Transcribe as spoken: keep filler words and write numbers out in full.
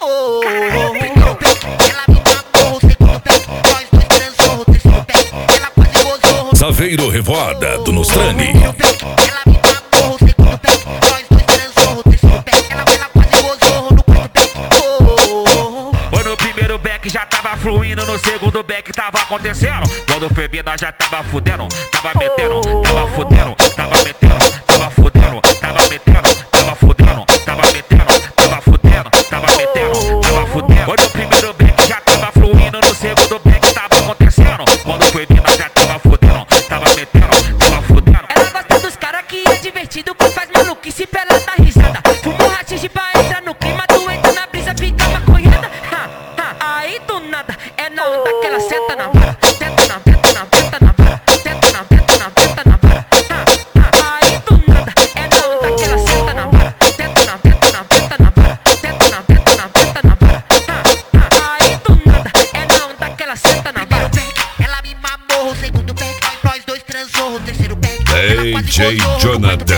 oh. Primeiro back, ela me mamou. Segundo back, nós dois transou. Terceiro back, ela quase gozou. Saveiro Revoada do Nostrani. Primeiro back, ela me mamou. Segundo back, nós dois transou. Terceiro back, ela, ela quase gozou. No quarto back, oh. Foi no primeiro back já tava fluindo, no segundo back tava acontecendo. Quando foi bem nós já tava fudendo, tava metendo, tava fudendo, tava metendo, tava fudendo, tava metendo, tava fudendo, tava metendo, tava fudendo, tava metendo, tava fudendo. Foi no primeiro back já tava fluindo, no segundo back tava acontecendo. Quando foi bem nós já tava fudendo, tava metendo, tava fudendo. Ela gosta dos cara que é divertido, que faz maluquice pra ela dar risada. Fumo rachixe pra entrar no clima, tu entra na brisa, fica maconhada. Ha, ha, aí do nada, é na onda que ela senta na vara. Senta na, senta na, senta na vara. Senta na, senta na, senta na vara. Ha, ha, aí do nada, é na onda que ela senta na vara. Senta na, senta na, senta na vara. Senta na, senta na, senta na vara. Ha, ha, aí do nada, é na onda que ela senta na vara. Primeiro back, ela me mamou. Segundo back, nós dois transou. Terceiro back, ela D quase J gozou. No quarto Jonathan.